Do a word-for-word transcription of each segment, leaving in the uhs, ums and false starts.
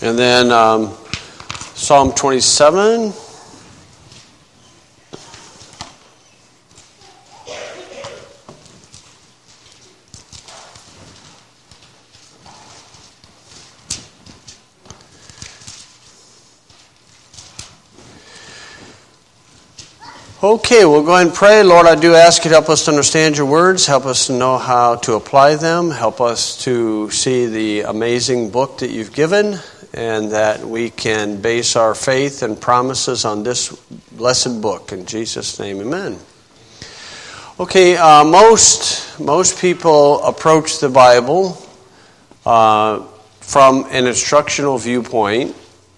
And then um, Psalm twenty-seven. Okay, we'll go ahead and pray. Lord, I do ask you to help us to understand your words, help us to know how to apply them, help us to see the amazing book that you've given, and that we can base our faith and promises on this blessed book. In Jesus' name, amen. Okay, uh, most, most people approach the Bible uh, from an instructional viewpoint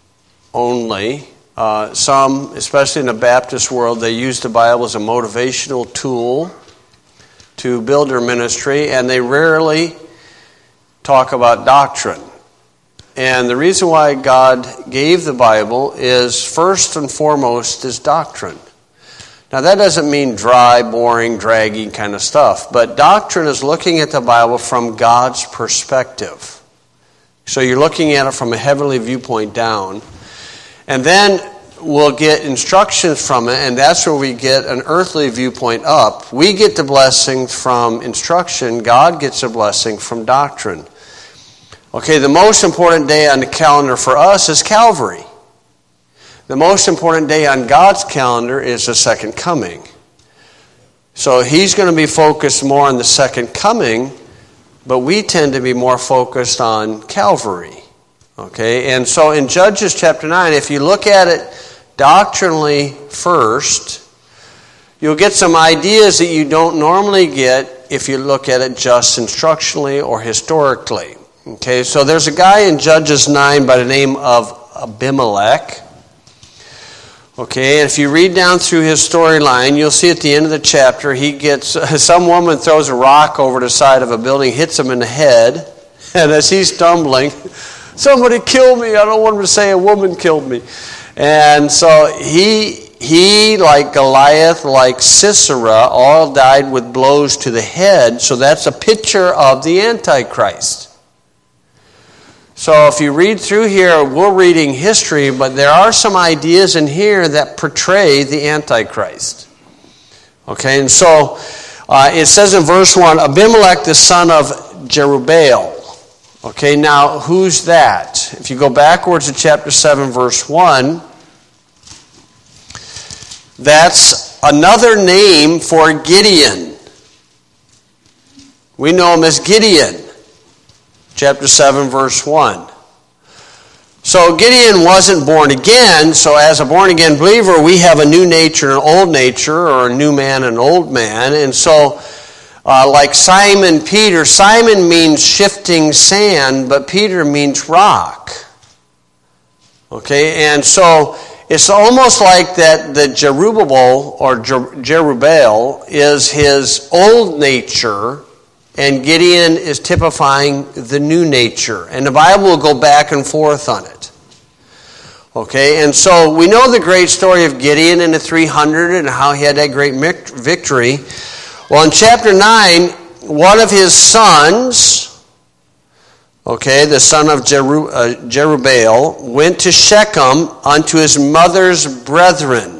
only. Uh, some, especially in the Baptist world, they use the Bible as a motivational tool to build their ministry, and they rarely talk about doctrine. And the reason why God gave the Bible is, first and foremost, is doctrine. Now, that doesn't mean dry, boring, draggy kind of stuff, but doctrine is looking at the Bible from God's perspective. So you're looking at it from a heavenly viewpoint down. And then we'll get instructions from it, and that's where we get an earthly viewpoint up. We get the blessing from instruction. God gets a blessing from doctrine. Okay, the most important day on the calendar for us is Calvary. The most important day on God's calendar is the second coming. So he's going to be focused more on the second coming, but we tend to be more focused on Calvary. Okay, and so in Judges chapter nine, if you look at it doctrinally first, you'll get some ideas that you don't normally get if you look at it just instructionally or historically. Okay, so there's a guy in Judges nine by the name of Abimelech. Okay, and if you read down through his storyline, you'll see at the end of the chapter, he gets, some woman throws a rock over the side of a building, hits him in the head, and as he's stumbling, somebody killed me. I don't want him to say a woman killed me. And so he, he, like Goliath, like Sisera, all died with blows to the head. So that's a picture of the Antichrist. So if you read through here, we're reading history, but there are some ideas in here that portray the Antichrist. Okay, and so uh, it says in verse one, Abimelech, the son of Jerubbaal. Okay, now who's that? If you go backwards to chapter seven, verse one, that's another name for Gideon. We know him as Gideon. Chapter seven, verse one. So Gideon wasn't born again, so as a born-again believer, we have a new nature and an old nature, or a new man and an old man, and so Uh, like Simon Peter, Simon means shifting sand, but Peter means rock. Okay, and so it's almost like that the Jerubbaal or Jer- Jerubbaal is his old nature, and Gideon is typifying the new nature. And the Bible will go back and forth on it. Okay, and so we know the great story of Gideon and the three hundred and how he had that great victory. Well, in chapter nine, one of his sons, okay, the son of Jeru, uh, Jerubbaal, went to Shechem unto his mother's brethren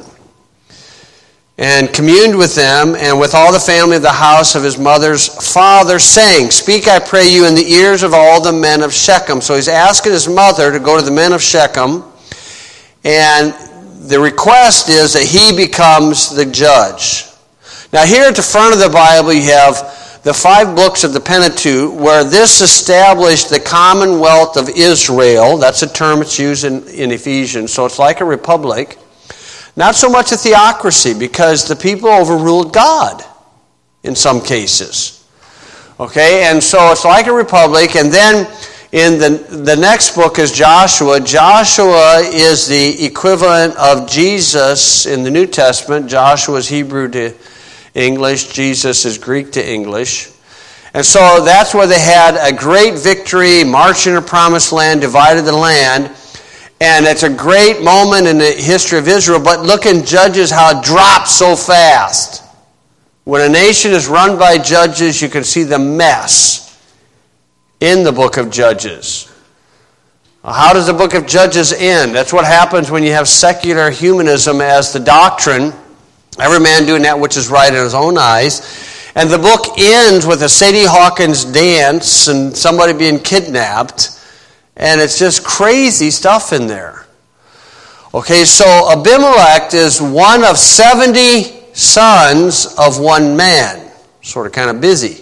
and communed with them and with all the family of the house of his mother's father, saying, Speak, I pray you, in the ears of all the men of Shechem. So he's asking his mother to go to the men of Shechem, and the request is that he becomes the judge. Now here at the front of the Bible you have the five books of the Pentateuch, where this established the Commonwealth of Israel. That's a term that's used in, in Ephesians. So it's like a republic. Not so much a theocracy, because the people overruled God in some cases. Okay, and so it's like a republic. And then in the, the next book is Joshua. Joshua is the equivalent of Jesus in the New Testament. Joshua is Hebrew to English. Jesus is Greek to English. And so that's where they had a great victory, marched into the promised land, divided the land. And it's a great moment in the history of Israel. But look in Judges how it drops so fast. When a nation is run by judges, you can see the mess in the book of Judges. How does the book of Judges end? That's what happens when you have secular humanism as the doctrine. Every man doing that which is right in his own eyes. And the book ends with a Sadie Hawkins dance and somebody being kidnapped. And it's just crazy stuff in there. Okay, so Abimelech is one of seventy sons of one man. Sort of kind of busy.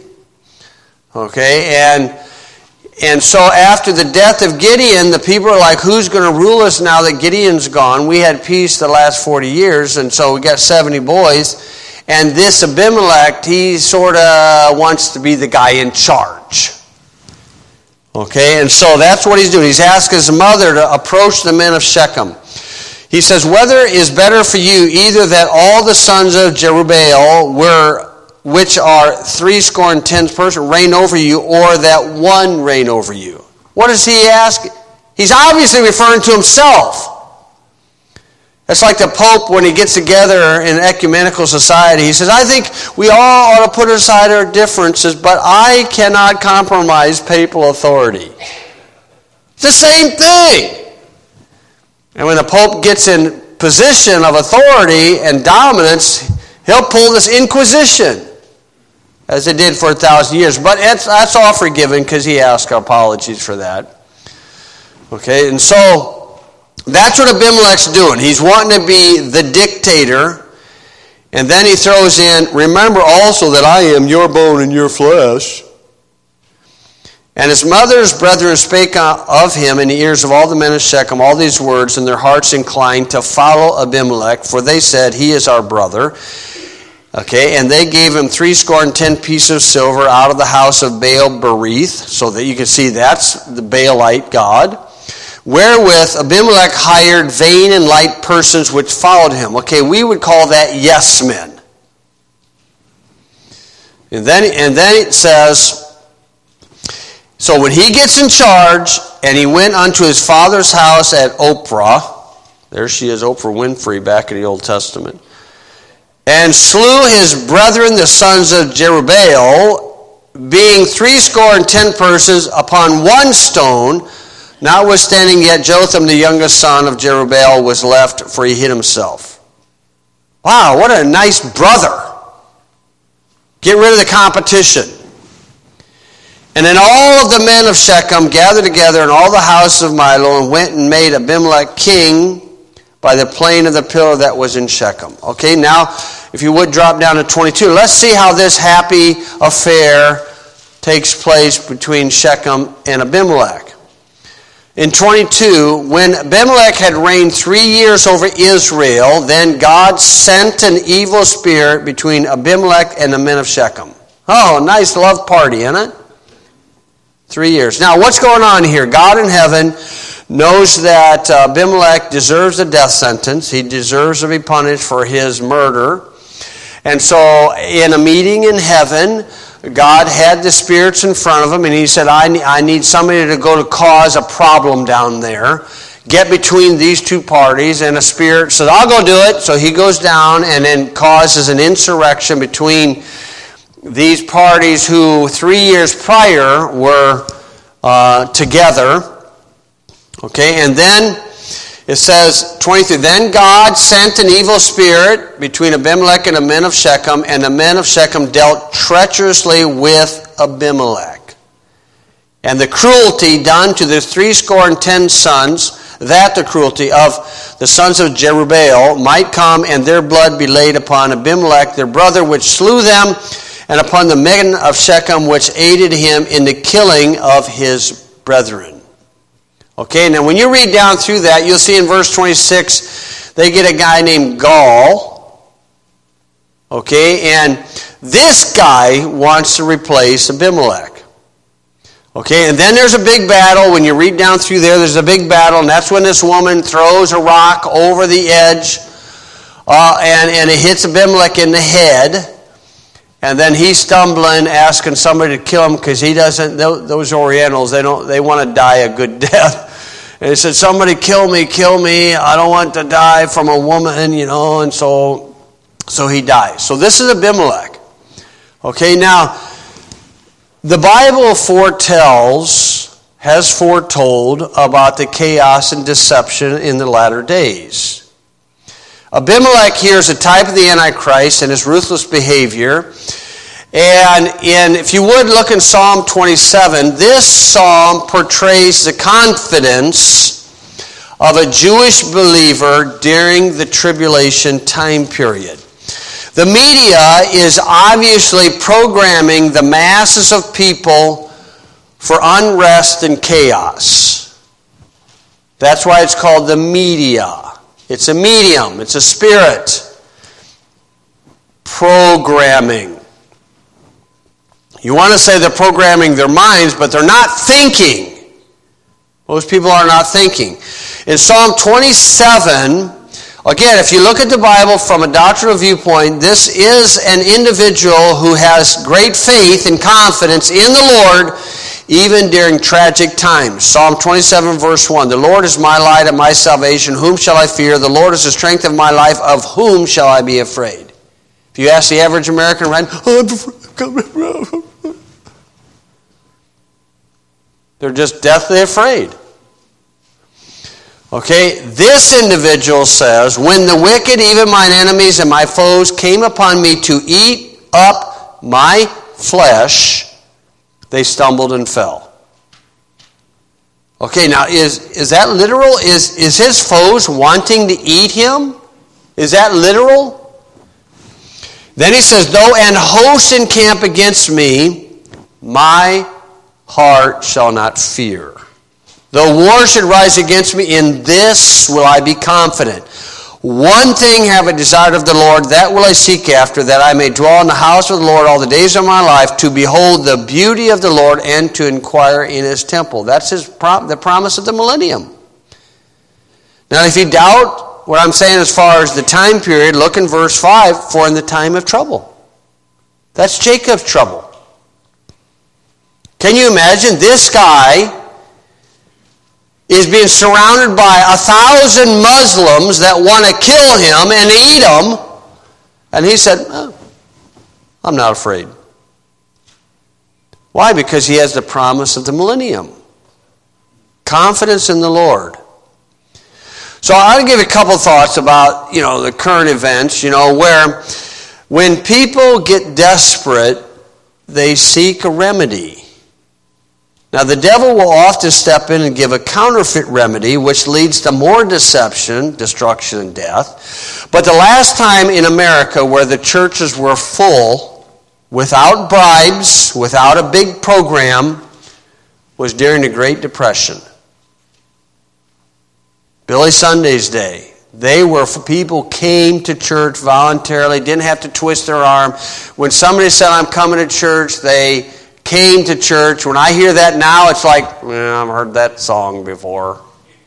Okay, and... And so after the death of Gideon, the people are like, who's going to rule us now that Gideon's gone? We had peace the last forty years, and so we got seventy boys. And this Abimelech, he sort of wants to be the guy in charge. Okay, and so that's what he's doing. He's asked his mother to approach the men of Shechem. He says, whether it is better for you either that all the sons of Jerubbaal were... which are three score and ten persons reign over you, or that one reign over you. What does he ask? He's obviously referring to himself. It's like the Pope when he gets together in ecumenical society. He says, I think we all ought to put aside our differences, but I cannot compromise papal authority. It's the same thing. And when the Pope gets in position of authority and dominance, he'll pull this inquisition, as it did for a thousand years. But that's, that's all forgiven because he asked apologies for that. Okay, and so that's what Abimelech's doing. He's wanting to be the dictator. And then he throws in, remember also that I am your bone and your flesh. And his mother's brethren spake of him in the ears of all the men of Shechem all these words, and their hearts inclined to follow Abimelech, for they said, he is our brother. Okay, and they gave him three score and ten pieces of silver out of the house of Baal Berith, so that you can see that's the Baalite god, wherewith Abimelech hired vain and light persons which followed him. Okay, we would call that yes men. And then, and then it says, so when he gets in charge, and he went unto his father's house at Ophrah, there she is, Oprah Winfrey, back in the Old Testament, and slew his brethren, the sons of Jerubbaal, being threescore and ten persons upon one stone, notwithstanding yet Jotham, the youngest son of Jerubbaal, was left, for he hid himself. Wow, what a nice brother. Get rid of the competition. And then all of the men of Shechem gathered together in all the houses of Milo, and went and made Abimelech king by the plain of the pillar that was in Shechem. Okay, now, if you would drop down to twenty-two, let's see how this happy affair takes place between Shechem and Abimelech. In twenty-two, when Abimelech had reigned three years over Israel, then God sent an evil spirit between Abimelech and the men of Shechem. Oh, a nice love party, isn't it? Three years. Now, what's going on here? God in heaven knows that uh, Abimelech deserves a death sentence. He deserves to be punished for his murder. And so in a meeting in heaven, God had the spirits in front of him, and he said, I need, I need somebody to go to cause a problem down there. Get between these two parties. And a spirit said, I'll go do it. So he goes down and then causes an insurrection between these parties who three years prior were uh, together. Okay, and then it says, twenty-three, then God sent an evil spirit between Abimelech and the men of Shechem, and the men of Shechem dealt treacherously with Abimelech. And the cruelty done to the threescore and ten sons, that the cruelty of the sons of Jerubbaal might come, and their blood be laid upon Abimelech, their brother, which slew them, and upon the men of Shechem, which aided him in the killing of his brethren. Okay, now when you read down through that, you'll see in verse twenty-six, they get a guy named Gaul. Okay, and this guy wants to replace Abimelech. Okay, and then there's a big battle. When you read down through there, there's a big battle, and that's when this woman throws a rock over the edge, uh, and, and it hits Abimelech in the head. And then he's stumbling, asking somebody to kill him because he doesn't, those Orientals, they don't, they want to die a good death. And he said, somebody kill me, kill me. I don't want to die from a woman, you know, and so, so he dies. So this is Abimelech. Okay, now, the Bible foretells has foretold about the chaos and deception in the latter days. Abimelech here is a type of the Antichrist and his ruthless behavior. And in, if you would look in Psalm twenty-seven, this psalm portrays the confidence of a Jewish believer during the tribulation time period. The media is obviously programming the masses of people for unrest and chaos. That's why it's called the media. It's a medium. It's a spirit. Programming. You want to say they're programming their minds, but they're not thinking. Most people are not thinking. In Psalm twenty-seven, again, if you look at the Bible from a doctrinal viewpoint, this is an individual who has great faith and confidence in the Lord, even during tragic times. Psalm twenty-seven, verse one, the Lord is my light and my salvation. Whom shall I fear? The Lord is the strength of my life. Of whom shall I be afraid? If you ask the average American, right? They're just deathly afraid. Okay, this individual says, when the wicked, even mine enemies and my foes, came upon me to eat up my flesh, they stumbled and fell. Okay, now is, is that literal? Is, is his foes wanting to eat him? Is that literal? Then he says, though an host encamp against me, my heart shall not fear. Though war should rise against me, in this will I be confident. One thing have I desired of the Lord, that will I seek after, that I may dwell in the house of the Lord all the days of my life, to behold the beauty of the Lord and to inquire in his temple. That's his prom- the promise of the millennium. Now, if you doubt what I'm saying as far as the time period, look in verse five, for in the time of trouble. That's Jacob's trouble. Can you imagine this guy is being surrounded by a thousand Muslims that want to kill him and eat him. And he said, oh, I'm not afraid. Why? Because he has the promise of the millennium. Confidence in the Lord. So I want to give a couple thoughts about, you know, the current events, you know, where when people get desperate, they seek a remedy. Now, the devil will often step in and give a counterfeit remedy, which leads to more deception, destruction, and death. But the last time in America where the churches were full, without bribes, without a big program, was during the Great Depression. Billy Sunday's day. They were, people came to church voluntarily, didn't have to twist their arm. When somebody said, I'm coming to church, they came to church. When I hear that now, it's like, well, I've heard that song before.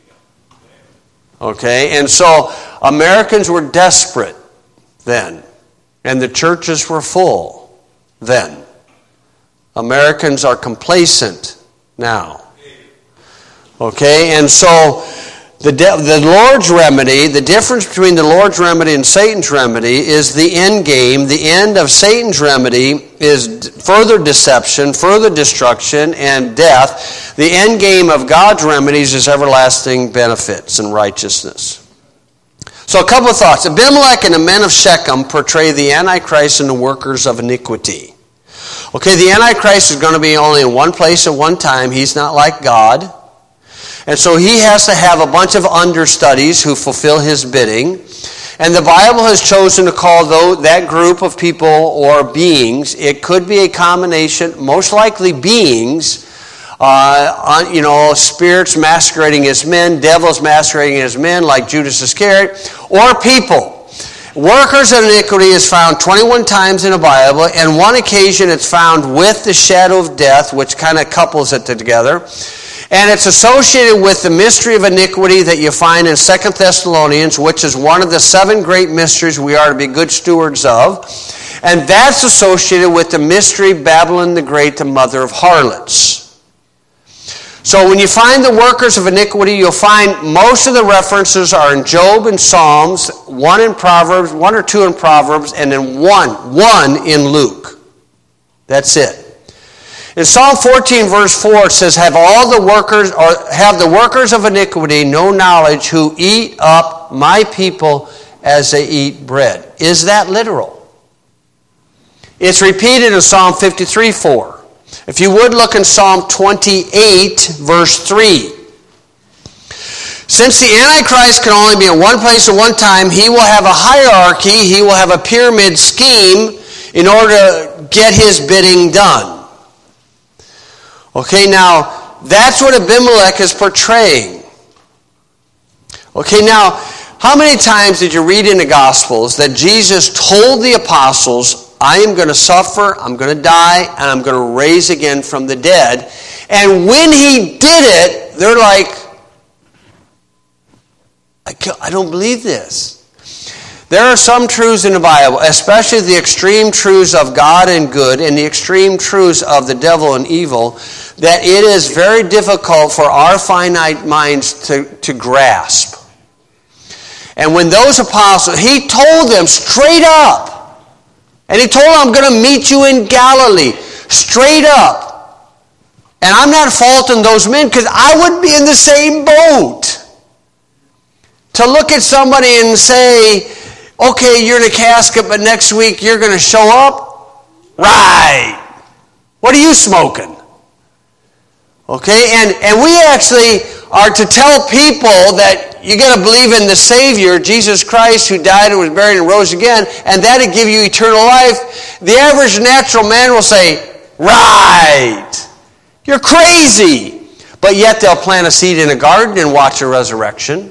Okay, and so Americans were desperate then, and the churches were full then. Americans are complacent now. Okay, and so the de- the Lord's remedy, the difference between the Lord's remedy and Satan's remedy is the end game. The end of Satan's remedy is further deception, further destruction, and death. The end game of God's remedies is everlasting benefits and righteousness. So a couple of thoughts. Abimelech and the men of Shechem portray the Antichrist and the workers of iniquity. Okay, the Antichrist is going to be only in one place at one time. He's not like God. And so he has to have a bunch of understudies who fulfill his bidding. And the Bible has chosen to call that group of people or beings, it could be a combination, most likely beings, uh, you know, spirits masquerading as men, devils masquerading as men like Judas Iscariot, or people. Workers of iniquity is found twenty-one times in the Bible, and one occasion it's found with the shadow of death, which kind of couples it together. And it's associated with the mystery of iniquity that you find in Second Thessalonians, which is one of the seven great mysteries we are to be good stewards of. And that's associated with the mystery Babylon the Great, the mother of harlots. So when you find the workers of iniquity, you'll find most of the references are in Job and Psalms, one in Proverbs, one or two in Proverbs, and then one, one in Luke. That's it. In Psalm fourteen, verse four, it says, have all the workers, or have the workers of iniquity no knowledge who eat up my people as they eat bread. Is that literal? It's repeated in Psalm fifty-three, four. If you would look in Psalm twenty-eight, verse three. Since the Antichrist can only be in one place at one time, he will have a hierarchy, he will have a pyramid scheme in order to get his bidding done. Okay, now, that's what Abimelech is portraying. Okay, now, how many times did you read in the Gospels that Jesus told the apostles, I am going to suffer, I'm going to die, and I'm going to raise again from the dead? And when he did it, they're like, I, I don't believe this. There are some truths in the Bible, especially the extreme truths of God and good and the extreme truths of the devil and evil, that it is very difficult for our finite minds to, to grasp. And when those apostles, he told them straight up, and he told them, I'm going to meet you in Galilee, straight up. And I'm not faulting those men because I would be in the same boat. To look at somebody and say, okay, you're in a casket, but next week you're going to show up? Right. What are you smoking? Okay, and, and we actually are to tell people that you got to believe in the Savior, Jesus Christ, who died and was buried and rose again, and that'll give you eternal life. The average natural man will say, right, you're crazy. But yet they'll plant a seed in a garden and watch a resurrection.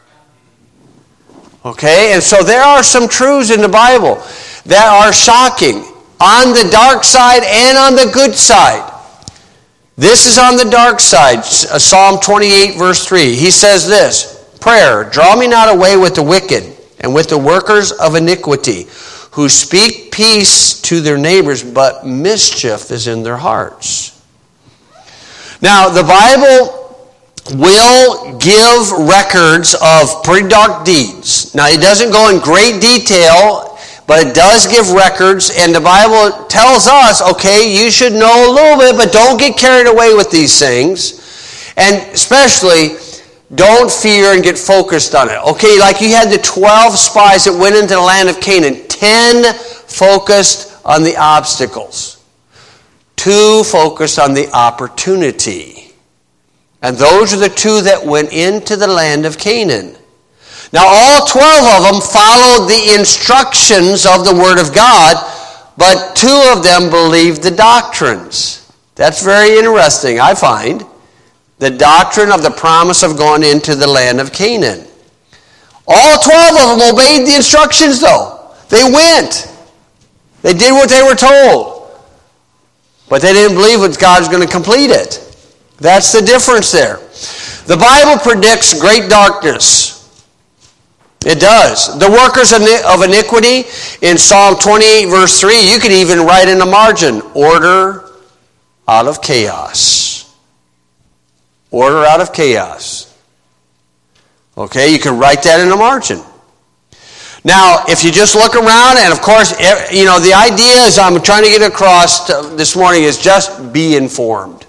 Okay, and so there are some truths in the Bible that are shocking on the dark side and on the good side. This is on the dark side, Psalm twenty-eight, verse three. He says this, prayer, draw me not away with the wicked and with the workers of iniquity, who speak peace to their neighbors, but mischief is in their hearts. Now, the Bible will give records of pretty dark deeds. Now, it doesn't go in great detail, but it does give records, and the Bible tells us, okay, you should know a little bit, but don't get carried away with these things. And especially, don't fear and get focused on it. Okay, like you had the twelve spies that went into the land of Canaan. ten focused on the obstacles. two focused on the opportunity. And those are the two that went into the land of Canaan. Now, all twelve of them followed the instructions of the Word of God, but two of them believed the doctrines. That's very interesting, I find. The doctrine of the promise of going into the land of Canaan. All twelve of them obeyed the instructions, though. They went. They did what they were told. But they didn't believe that God's going to complete it. That's the difference there. The Bible predicts great darkness. It does. The workers of iniquity in Psalm twenty-eight, verse three, you could even write in the margin, order out of chaos. Order out of chaos. Okay, you can write that in the margin. Now, if you just look around, and of course, you know, the idea is I'm trying to get across this morning is just be informed.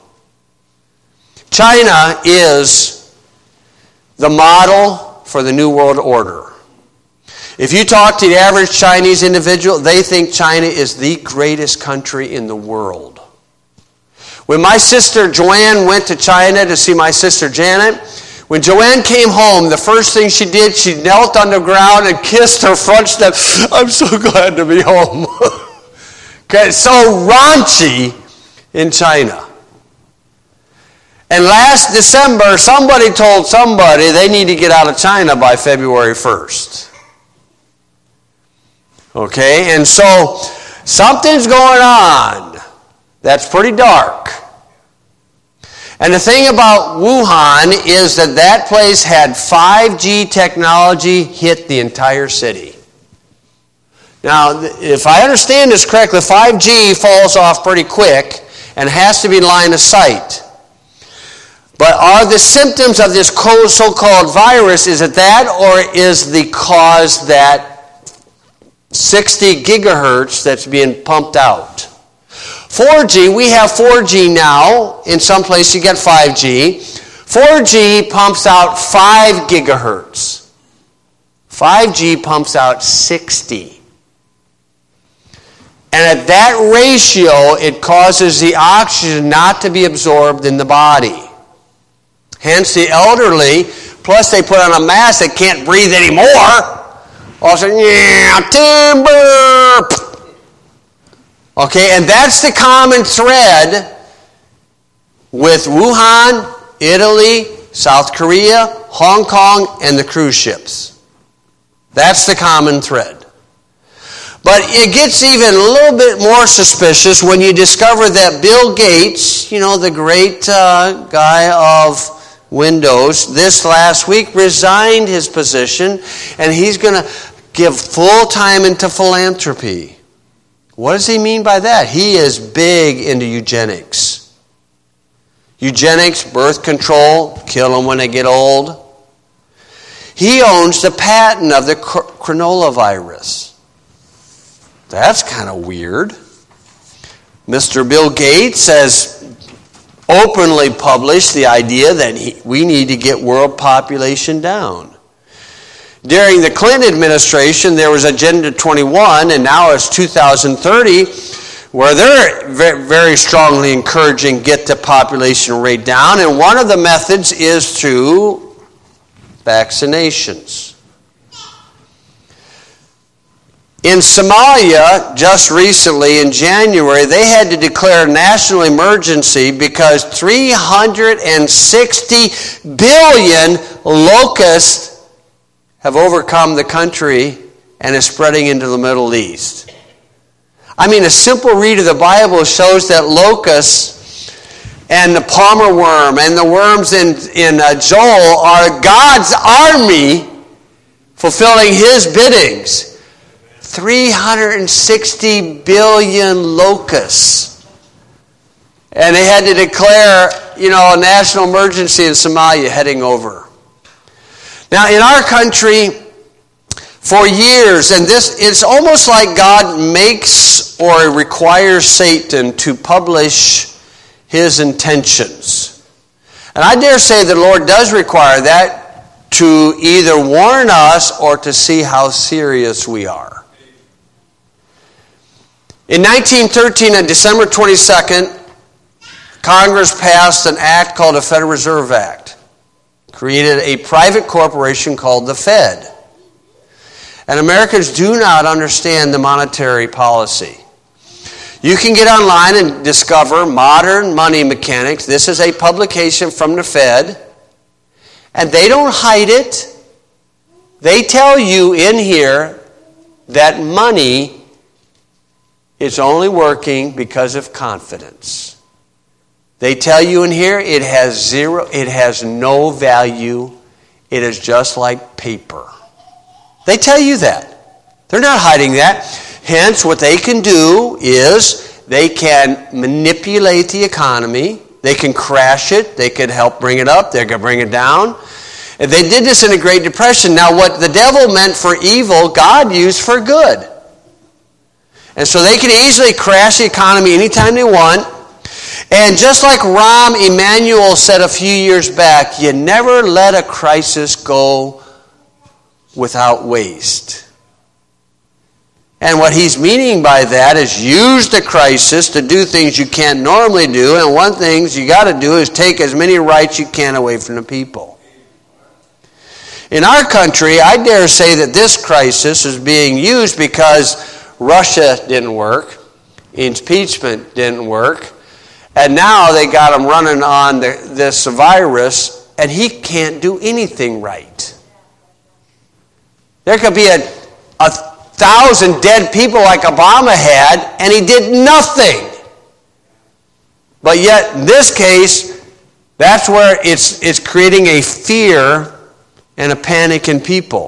China is the model for the New World Order. If you talk to the average Chinese individual, they think China is the greatest country in the world. When my sister Joanne went to China to see my sister Janet, when Joanne came home, the first thing she did, she knelt on the ground and kissed her front step. I'm so glad to be home. Okay, it's so raunchy in China. And last December, somebody told somebody they need to get out of China by February first. Okay, and so something's going on that's pretty dark. And the thing about Wuhan is that that place had five G technology hit the entire city. Now, if I understand this correctly, five G falls off pretty quick and has to be line of sight. But are the symptoms of this so-called virus, is it that, or is the cause that sixty gigahertz that's being pumped out? four G, we have four G now. In some places you get five G. four G pumps out five gigahertz. five G pumps out sixty. And at that ratio, it causes the oxygen not to be absorbed in the body. Hence the elderly, plus they put on a mask, they can't breathe anymore. All of a sudden, yeah, timber. Okay, and that's the common thread with Wuhan, Italy, South Korea, Hong Kong, and the cruise ships. That's the common thread. But it gets even a little bit more suspicious when you discover that Bill Gates, you know, the great uh, guy of Windows, this last week resigned his position, and he's going to give full time into philanthropy. What does he mean by that? He is big into eugenics. Eugenics, birth control, kill them when they get old. He owns the patent of the coronavirus. That's kind of weird. Mister Bill Gates has openly published the idea that he, we need to get world population down. During the Clinton administration, there was Agenda twenty-one, and now it's two thousand thirty, where they're very, very strongly encouraging get the population rate down, and one of the methods is through vaccinations. In Somalia, just recently in January, they had to declare a national emergency because three hundred sixty billion locusts have overcome the country and is spreading into the Middle East. I mean, a simple read of the Bible shows that locusts and the palmer worm and the worms in, in uh, Joel are God's army fulfilling his biddings. three hundred sixty billion locusts. And they had to declare, you know, a national emergency in Somalia heading over. Now, in our country, for years, and this, it's almost like God makes or requires Satan to publish his intentions. And I dare say the Lord does require that to either warn us or to see how serious we are. In nineteen thirteen, on December twenty-second, Congress passed an act called the Federal Reserve Act. Created a private corporation called the Fed. And Americans do not understand the monetary policy. You can get online and discover Modern Money Mechanics. This is a publication from the Fed. And they don't hide it. They tell you in here that money is only working because of confidence. They tell you in here it has zero, it has no value. It is just like paper. They tell you that. They're not hiding that. Hence, what they can do is they can manipulate the economy. They can crash it. They can help bring it up. They can bring it down. And they did this in the Great Depression. Now, what the devil meant for evil, God used for good. And so they can easily crash the economy anytime they want. And just like Rahm Emanuel said a few years back, you never let a crisis go without waste. And what he's meaning by that is use the crisis to do things you can't normally do. And one thing you got to do is take as many rights you can away from the people. In our country, I dare say that this crisis is being used because Russia didn't work, impeachment didn't work, and now they got him running on the, this virus, and he can't do anything right. There could be a, a thousand dead people like Obama had, and he did nothing. But yet, in this case, that's where it's, it's creating a fear and a panic in people.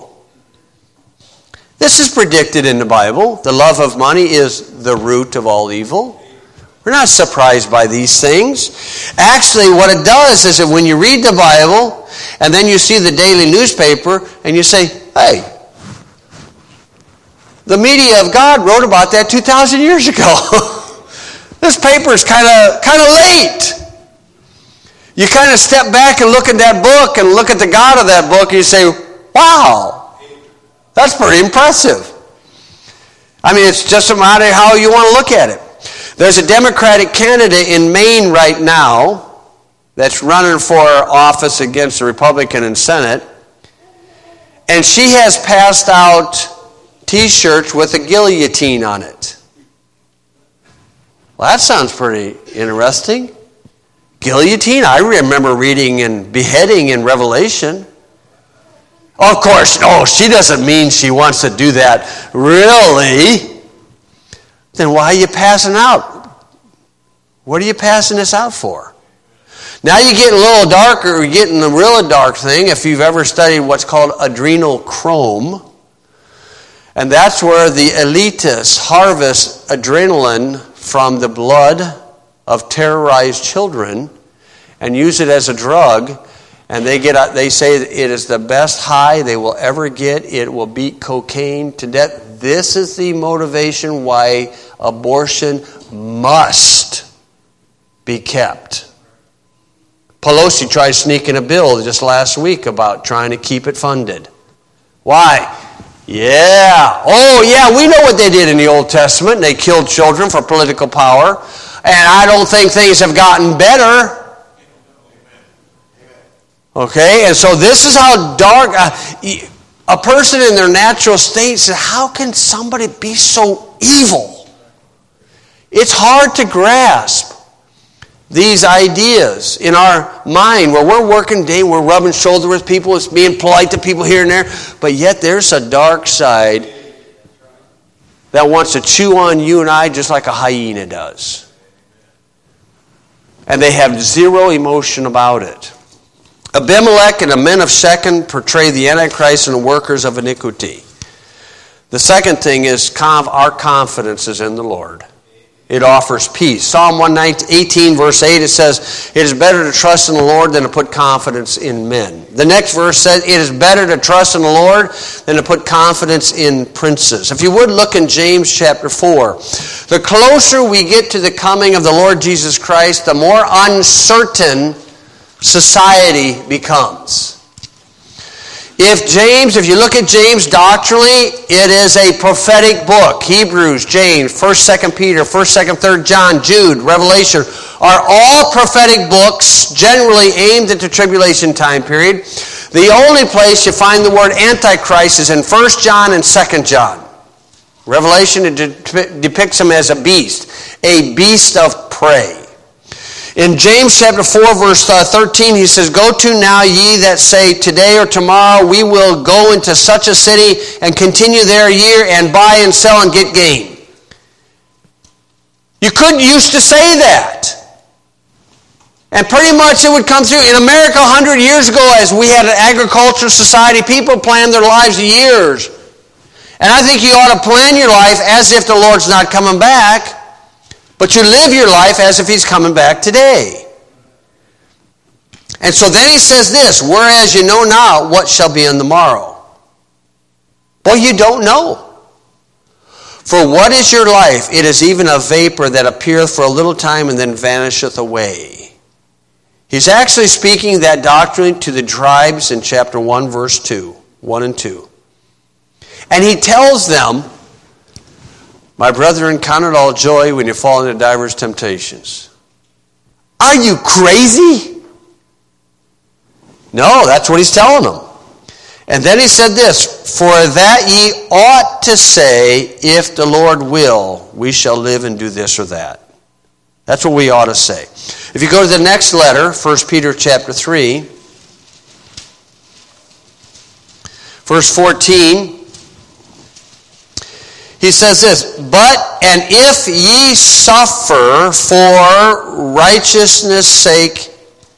This is predicted in the Bible. The love of money is the root of all evil. We're not surprised by these things. Actually, what it does is that when you read the Bible and then you see the daily newspaper and you say, hey, the media of God wrote about that two thousand years ago. This paper is kind of kind of late. You kind of step back and look at that book and look at the God of that book and you say, wow, that's pretty impressive. I mean, it's just a matter of how you want to look at it. There's a Democratic candidate in Maine right now that's running for office against the Republican in Senate, and she has passed out T-shirts with a guillotine on it. Well, that sounds pretty interesting. Guillotine? I remember reading and beheading in Revelation. Of course, no, she doesn't mean she wants to do that. Really? Then why are you passing out? What are you passing this out for? Now you're getting a little darker, you're getting the real dark thing, if you've ever studied what's called adrenochrome. And that's where the elitists harvest adrenaline from the blood of terrorized children and use it as a drug. And they get, they say it is the best high they will ever get. It will beat cocaine to death. This is the motivation why abortion must be kept. Pelosi tried sneaking a bill just last week about trying to keep it funded. Why? Yeah. Oh, yeah, we know what they did in the Old Testament. They killed children for political power. And I don't think things have gotten better. Okay, and so this is how dark uh, a person in their natural state says, how can somebody be so evil? It's hard to grasp these ideas in our mind where we're working day, we're rubbing shoulders with people, it's being polite to people here and there, but yet there's a dark side that wants to chew on you and I just like a hyena does. And they have zero emotion about it. Abimelech and the men of Shechem portray the Antichrist and the workers of iniquity. The second thing is our confidence is in the Lord. It offers peace. Psalm one eighteen verse eight, it says, it is better to trust in the Lord than to put confidence in men. The next verse says, it is better to trust in the Lord than to put confidence in princes. If you would look in James chapter four. The closer we get to the coming of the Lord Jesus Christ, the more uncertain society becomes. If James, if you look at James doctrinally, it is a prophetic book. Hebrews, James, first, second Peter, first, second, third John, Jude, Revelation are all prophetic books generally aimed at the tribulation time period. The only place you find the word Antichrist is in first John and second John. Revelation it depicts him as a beast, a beast of prey. In James chapter four, verse thirteen, he says, go to now ye that say, today or tomorrow we will go into such a city and continue there a year and buy and sell and get gain. You couldn't used to say that. And pretty much it would come through. In America one hundred years ago, as we had an agricultural society, people planned their lives years. And I think you ought to plan your life as if the Lord's not coming back. But you live your life as if he's coming back today. And so then he says this, whereas you know not what shall be on the morrow. Well, you don't know. For what is your life? It is even a vapor that appeareth for a little time and then vanisheth away. He's actually speaking that doctrine to the tribes in chapter one, verse two, one and two. And he tells them, my brethren, count it all joy when you fall into divers temptations. Are you crazy? No, that's what he's telling them. And then he said this, for that ye ought to say, if the Lord will, we shall live and do this or that. That's what we ought to say. If you go to the next letter, First Peter chapter three, verse fourteen, he says this, but, and if ye suffer for righteousness' sake,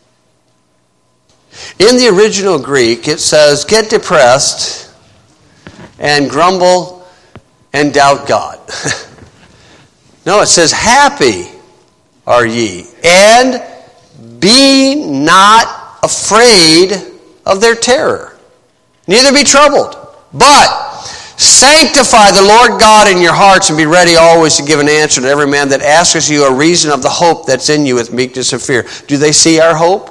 in the original Greek, it says, get depressed and grumble and doubt God. No, it says, happy are ye, and be not afraid of their terror, neither be troubled, but Sanctify the Lord God in your hearts and be ready always to give an answer to every man that asks you a reason of the hope that's in you with meekness and fear. Do they see our hope?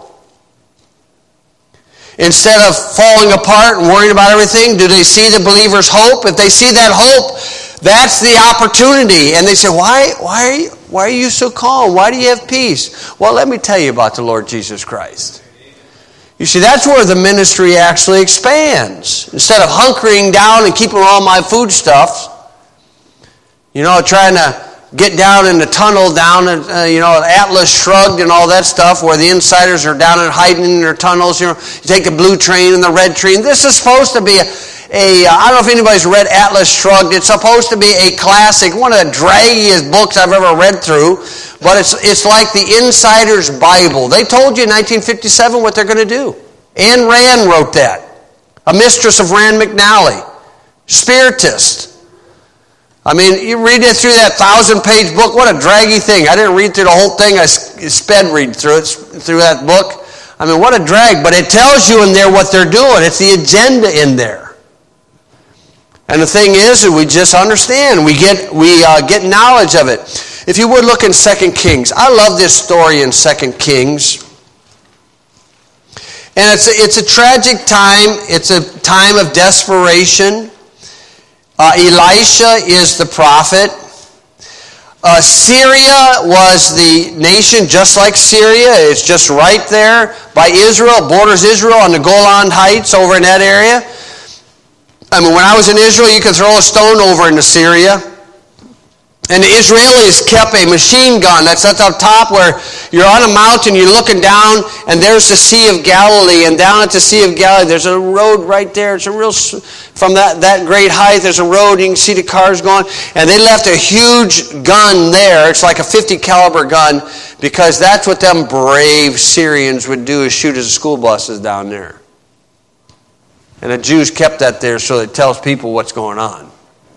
Instead of falling apart and worrying about everything, do they see the believer's hope? If they see that hope, that's the opportunity. And they say, why, why, are you, why are you so calm? Why do you have peace? Well, let me tell you about the Lord Jesus Christ. You see, that's where the ministry actually expands. Instead of hunkering down and keeping all my foodstuffs, you know, trying to get down in the tunnel down at, uh, you know, Atlas Shrugged and all that stuff where the insiders are down and hiding in their tunnels. You know, you take the blue train and the red train. This is supposed to be a, a I don't know if anybody's read Atlas Shrugged. It's supposed to be a classic, one of the draggiest books I've ever read through. But it's it's like the insider's Bible. They told you in nineteen fifty-seven what they're going to do. Ayn Rand wrote that. A mistress of Rand McNally. Spiritist. I mean, you read it through that thousand-page book. What a draggy thing. I didn't read through the whole thing. I sped read through it, through that book. I mean, what a drag. But it tells you in there what they're doing. It's the agenda in there. And the thing is, we just understand. We get we uh, get knowledge of it. If you would look in Second Kings. I love this story in Second Kings. And it's a, it's a tragic time. It's a time of desperation. Uh, Elisha is the prophet. Uh, Syria was the nation just like Syria. It's just right there by Israel, borders Israel on the Golan Heights over in that area. I mean, when I was in Israel, you could throw a stone over into Syria. And the Israelis kept a machine gun that's at the top where you're on a mountain, you're looking down, and there's the Sea of Galilee. And down at the Sea of Galilee, there's a road right there. It's a real, from that, that great height, there's a road. You can see the cars going. And they left a huge gun there. It's like a fifty caliber gun because that's what them brave Syrians would do is shoot at the school buses down there. And the Jews kept that there so it tells people what's going on.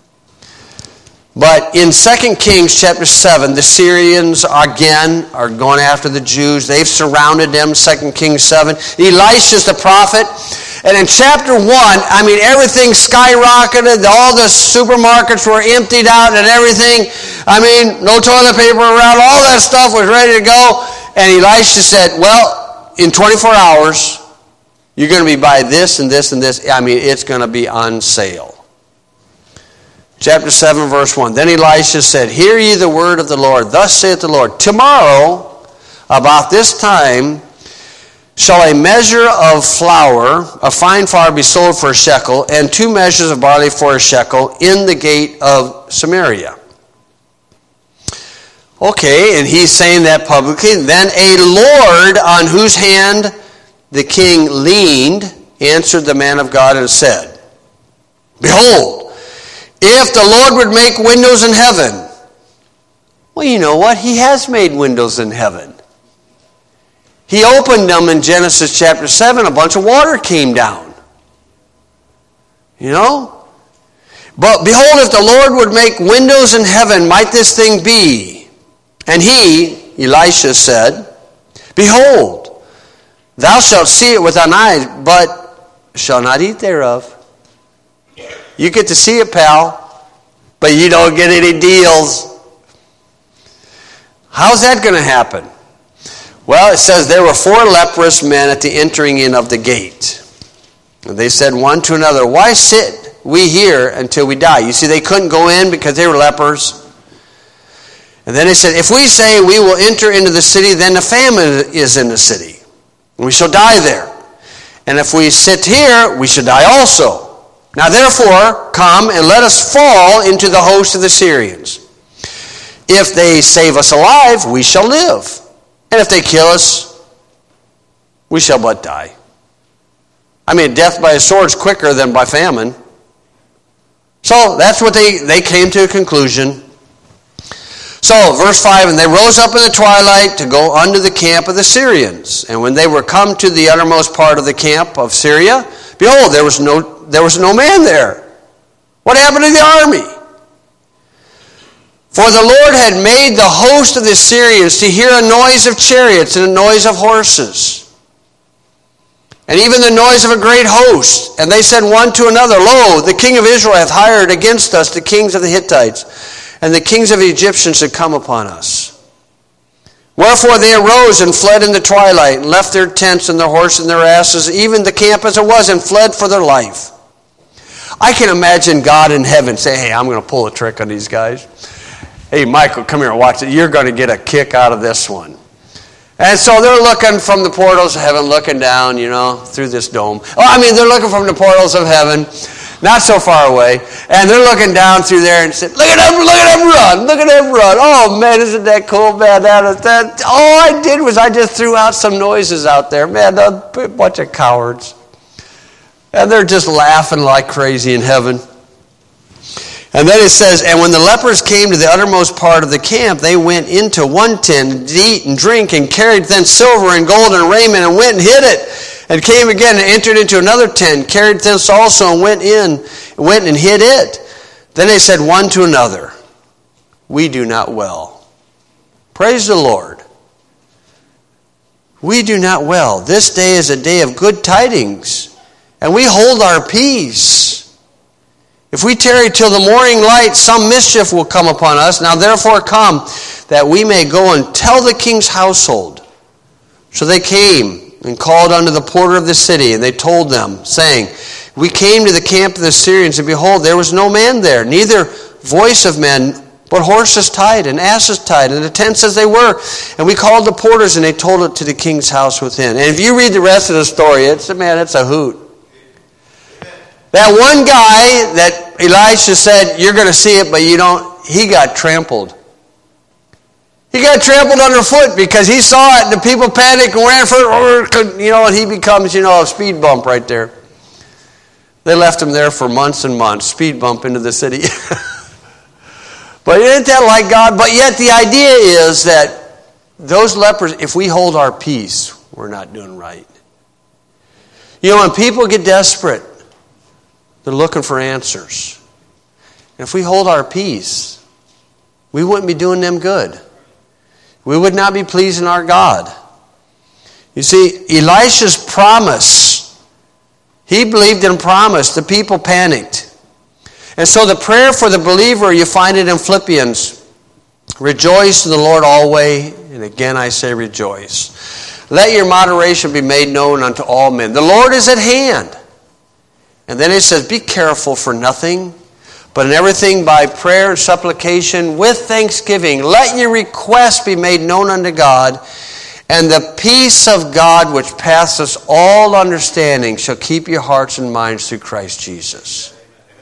But in Second Kings chapter seven, the Syrians again are going after the Jews. They've surrounded them, Second Kings seven. Elisha's the prophet. And in chapter one, I mean, everything skyrocketed. All the supermarkets were emptied out and everything. I mean, no toilet paper around. All that stuff was ready to go. And Elisha said, well, in twenty-four hours, you're going to be buy this and this and this. I mean, it's going to be on sale. Chapter seven, verse one. Then Elisha said, hear ye the word of the Lord. Thus saith the Lord, tomorrow, about this time, shall a measure of flour, of fine flour, be sold for a shekel, and two measures of barley for a shekel in the gate of Samaria. Okay, and he's saying that publicly. Then a Lord on whose hand the king leaned answered the man of God and said, behold, if the Lord would make windows in heaven. Well, you know what? He has made windows in heaven. He opened them in Genesis chapter seven. A bunch of water came down. You know? But behold, if the Lord would make windows in heaven, might this thing be? And he, Elisha, said, behold, thou shalt see it with thine eyes, but shalt not eat thereof. You get to see it, pal, but you don't get any deals. How's that going to happen? Well, it says there were four leprous men at the entering in of the gate. And they said one to another, why sit we here until we die? You see, they couldn't go in because they were lepers. And then they said, if we say we will enter into the city, then the famine is in the city. And we shall die there. And if we sit here, we shall die also. Now therefore, come and let us fall into the host of the Syrians. If they save us alive, we shall live. And if they kill us, we shall but die. I mean, death by a sword is quicker than by famine. So that's what they, they came to a conclusion. So, verse five, and they rose up in the twilight to go unto the camp of the Syrians. And when they were come to the uttermost part of the camp of Syria, behold, there was no there was no man there. What happened to the army? For the Lord had made the host of the Syrians to hear a noise of chariots and a noise of horses. and even the noise of a great host. And they said one to another, Lo, the king of Israel hath hired against us the kings of the Hittites, and the kings of the Egyptians had come upon us. Wherefore they arose and fled in the twilight, and left their tents and their horses and their asses, even the camp as it was, and fled for their life. I can imagine God in heaven say, hey, I'm going to pull a trick on these guys. Hey, Michael, come here and watch it. You're going to get a kick out of this one. And so they're looking from the portals of heaven, looking down, you know, through this dome. Oh, I mean, they're looking from the portals of heaven, not so far away. And they're looking down through there and saying, look at them, look at them run, look at them run. Oh, man, isn't that cool, man? That, that, all I did was I just threw out some noises out there. Man, a bunch of cowards. And they're just laughing like crazy in heaven. And then it says, and when the lepers came to the uttermost part of the camp, they went into one tent to eat and drink, and carried thence silver and gold and raiment, and went and hid it. And came again and entered into another tent, carried thence also, and went in, went and hid it. Then they said one to another, we do not well. Praise the Lord. We do not well. This day is a day of good tidings, and we hold our peace. If we tarry till the morning light, some mischief will come upon us. Now therefore come, that we may go and tell the king's household. So they came and called unto the porter of the city, and they told them, saying, we came to the camp of the Syrians, and behold, there was no man there, neither voice of men, but horses tied, and asses tied, and the tents as they were. And we called the porters, and they told it to the king's house within. And if you read the rest of the story, it's a man, it's a hoot. That one guy that Elisha said, you're going to see it, but you don't, he got trampled. He got trampled underfoot because he saw it, and the people panicked and ran for it, you know, and he becomes, you know, a speed bump right there. They left him there for months and months, speed bump into the city. But isn't that like God? But yet the idea is that those lepers, if we hold our peace, we're not doing right. You know, when people get desperate, they're looking for answers. And if we hold our peace, we wouldn't be doing them good. We would not be pleasing our God. You see, Elisha's promise, he believed in promise. The people panicked. And so the prayer for the believer, you find it in Philippians. Rejoice in the Lord always. And again I say rejoice. Let your moderation be made known unto all men. The Lord is at hand. And then it says, be careful for nothing, but in everything by prayer and supplication with thanksgiving, let your requests be made known unto God, and the peace of God which passeth all understanding shall keep your hearts and minds through Christ Jesus.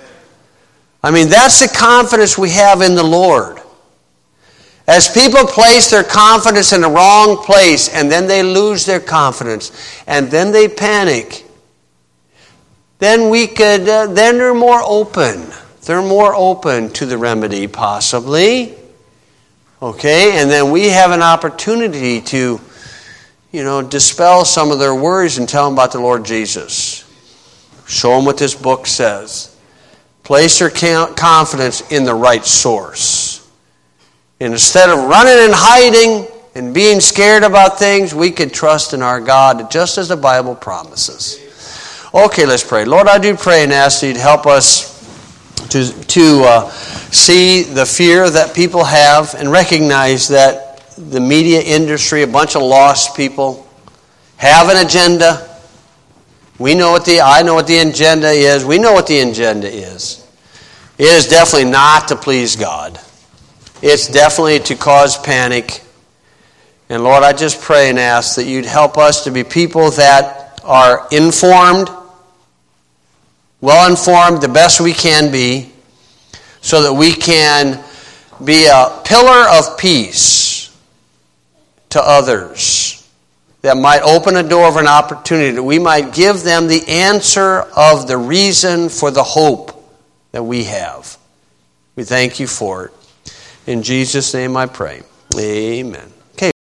I mean, that's the confidence we have in the Lord. As people place their confidence in the wrong place, and then they lose their confidence, and then they panic, then we could, uh, then they're more open. They're more open to the remedy, possibly. Okay, and then we have an opportunity to, you know, dispel some of their worries and tell them about the Lord Jesus. Show them what this book says. Place their confidence in the right source. And instead of running and hiding and being scared about things, we could trust in our God, just as the Bible promises. Okay, let's pray. Lord, I do pray and ask you to help us to, to uh, see the fear that people have and recognize that the media industry, a bunch of lost people, have an agenda. We know what the, I know what the agenda is. We know what the agenda is. It is definitely not to please God. It's definitely to cause panic. And Lord, I just pray and ask that you'd help us to be people that are informed, well-informed, the best we can be, so that we can be a pillar of peace to others that might open a door of an opportunity, that we might give them the answer of the reason for the hope that we have. We thank you for it. In Jesus' name I pray. Amen.